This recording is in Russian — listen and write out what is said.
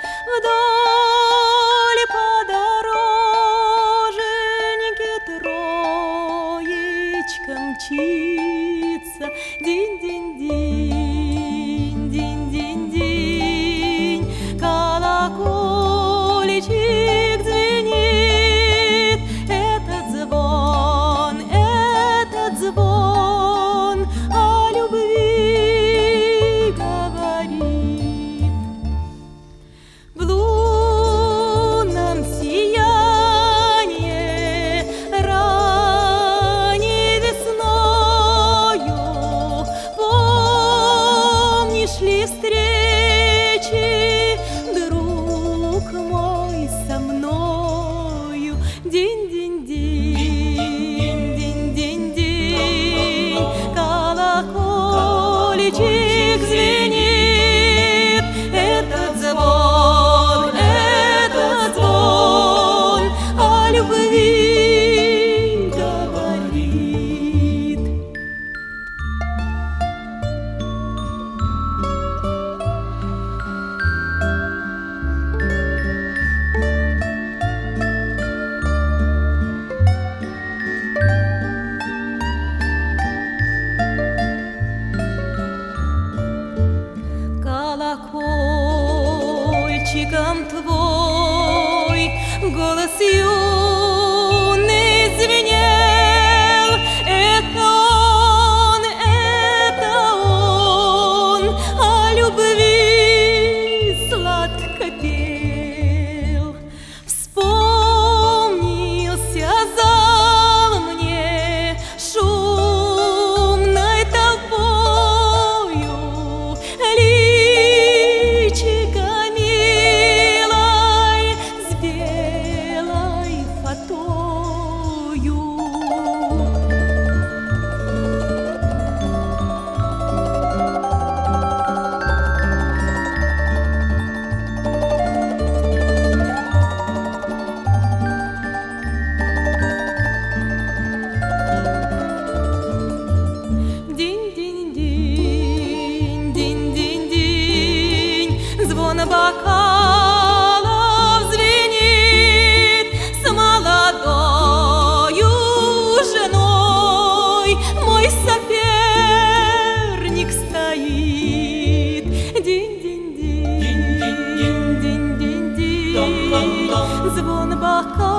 Вдоль подороженьки троечка мчится. Динь-динь-динь, динь-динь-динь, колокольчик звенит. Этот звон о любви говорит. В лунном сиянии ранней весною помнишь ли встречи, друг мой, со мною? Динь-динь-динь, динь-динь-динь, колокольчик звенит. Этот звон о любви говорит. Колокольчиком твой голос юный звенел. Это он о любви сладко пел. Вспомнился зал мне шумной толпою, личико милой с белой фатою. Динь-динь-динь, динь-динь-динь, звон бокалов звенит. С молодою женой мой соперник стоит. Динь-динь-динь, динь-динь-динь, звон бокалов